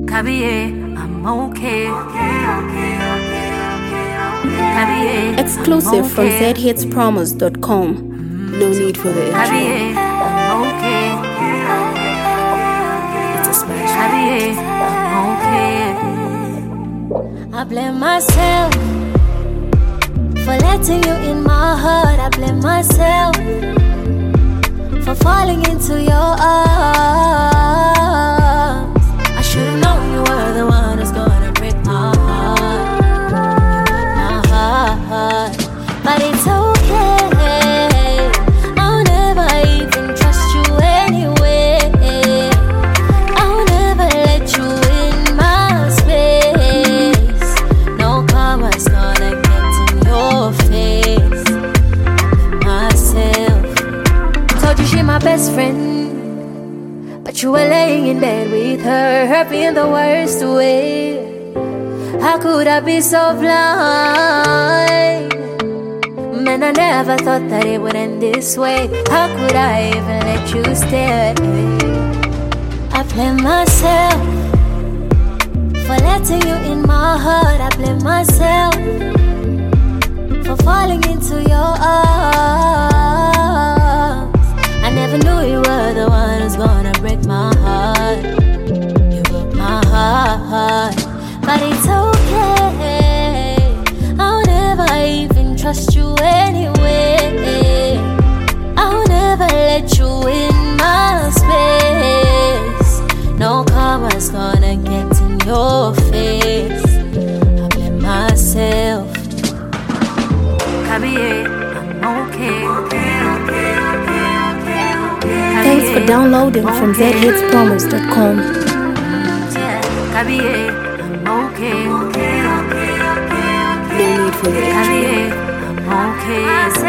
I'm okay. Exclusive from zhitspromos.com. No need for the intro. I'm okay. It's a smash. I'm okay. I blame myself for letting you in my heart. I blame myself for falling into your arms. I should've known you were the one who's gonna break my heart. But it's okay. I'll never even trust you anyway. I'll never let you in my space. No karma's gonna get in your face. Myself. Told you she my best friend, but you were laying in bed with her, hurt me in the worst way. How could I be so blind? Man, I never thought that it would end this way. How could I even let you stay? I blame myself for letting you in my heart. I blame myself for falling into your arms. I never knew you were the one who's gonna break my heart. You broke my heart. But it's okay. I'll never even trust you anyway. I'll never let you in my space. No karma's gonna get in your face. I blame myself. I'm okay. Thanks for downloading from zhitspromos.com. I'm okay. No need for the intro. I'm okay.